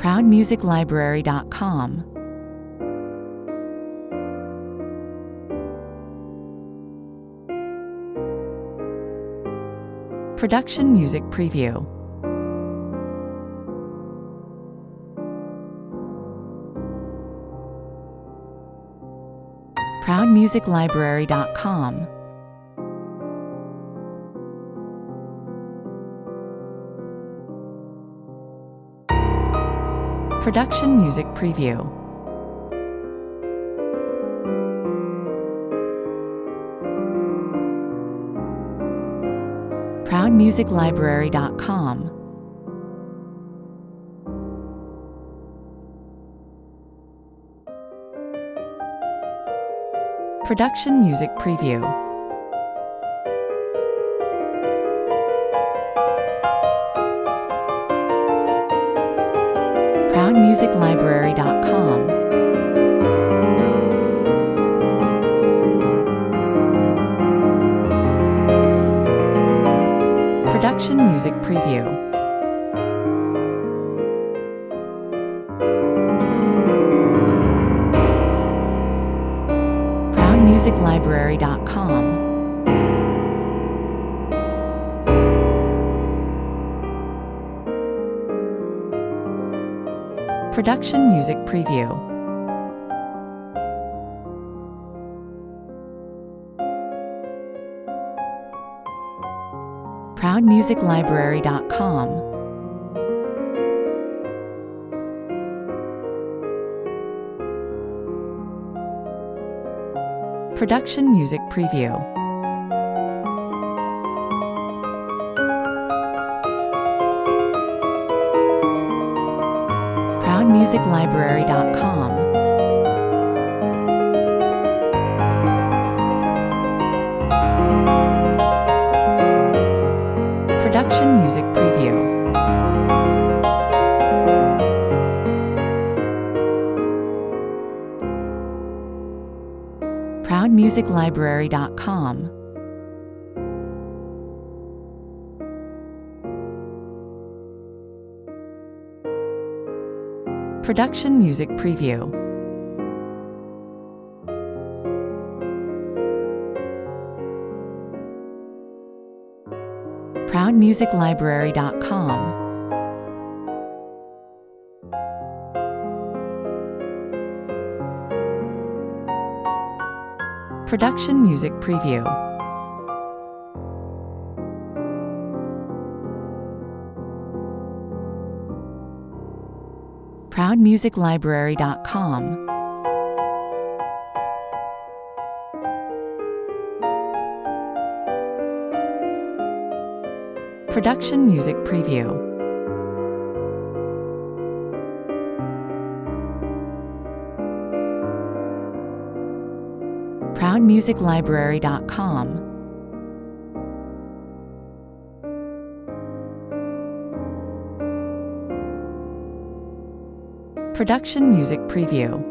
ProudMusicLibrary.com. Production Music Preview. ProudMusicLibrary.com. Production Music Preview. ProudMusicLibrary.com. Production Music Preview. ProudMusicLibrary.com. Production Music Preview. ProudMusicLibrary.com. Production Music Preview. ProudMusicLibrary.com. Production Music Preview. ProudMusicLibrary.com. Production Music Preview. ProudMusicLibrary.com. Production Music Preview. ProudMusicLibrary.com. Production Music Preview. ProudMusicLibrary.com. Production Music Preview. ProudMusicLibrary.com. Production Music Preview.